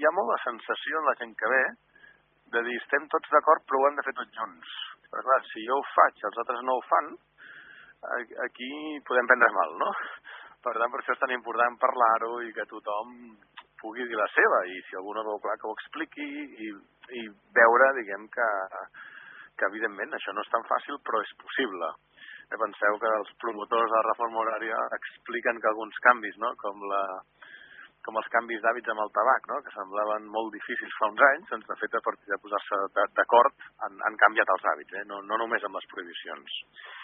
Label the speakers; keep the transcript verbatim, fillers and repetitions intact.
Speaker 1: hi ha molt la sensació en la gent que ve de dir, estem tots d'acord, però ho hem de fer tots junts. Però clar, si jo ho faig i els altres no ho fan, aquí podem prendre mal, no? Per tant, per això és tan important parlar-ho i que tothom pugui dir la seva, i si algú no veu clar que ho expliqui i, i veure, diguem, que, que evidentment això no és tan fàcil, però és possible. Eh, penseu que els promotors de la reforma horària expliquen que alguns canvis, no? com, la, com els canvis d'hàbits amb el tabac, no? que semblaven molt difícils fa uns anys, doncs de fet a partir de posar-se d'acord han, han canviat els hàbits, eh? no, no només amb les prohibicions.